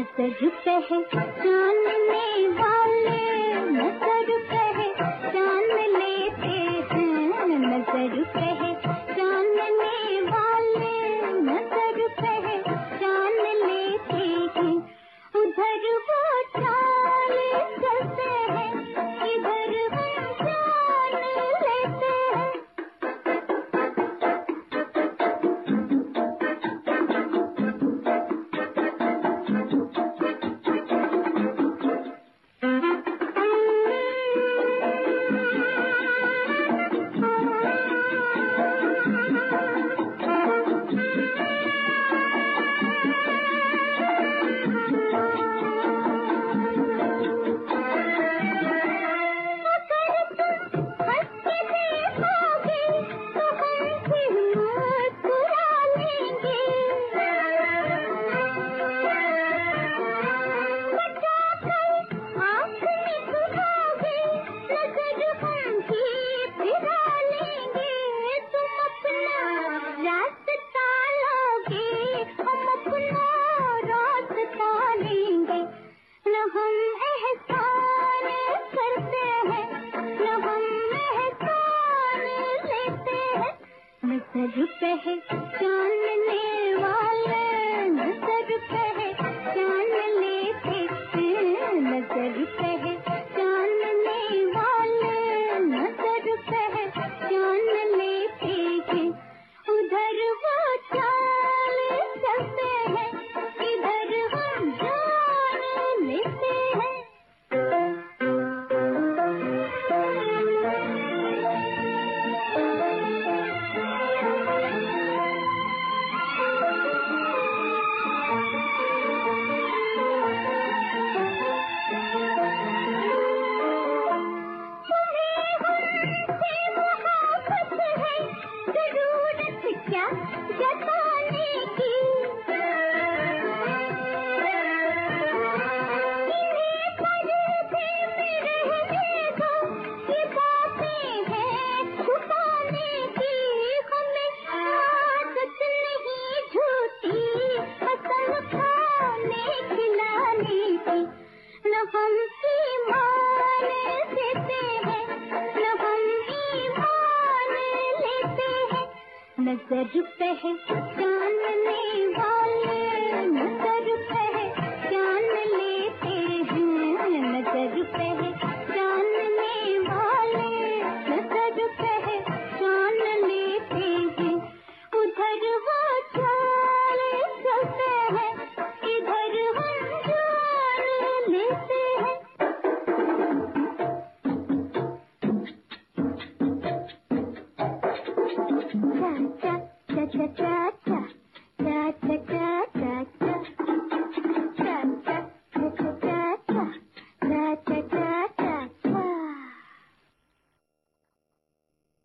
नजर पहचानने वाले, नजर पहचान लेते हैं, नजर पहचानने वाले, नजर पहचान लेते हैं। उधर वो चाल चलते हैं, इधर हम जान लेते हैं। नजर पहचानने वाले, नजर पहचान लेते हैं, नजर पहचानने वाले, नजर पहचान लेते हैं। उधर वो चाल चलते हैं, इधर हम जान लेते हैं। क्या जताने की, इन्हें पर्दे में रहने दो, ये बातें हैं छुपाने की। हमें आदत नहीं झूठी कसम खाने खिलाने की। न हम ईमान देते हैं, न हम ईमान लेते हैं। नजर पहचान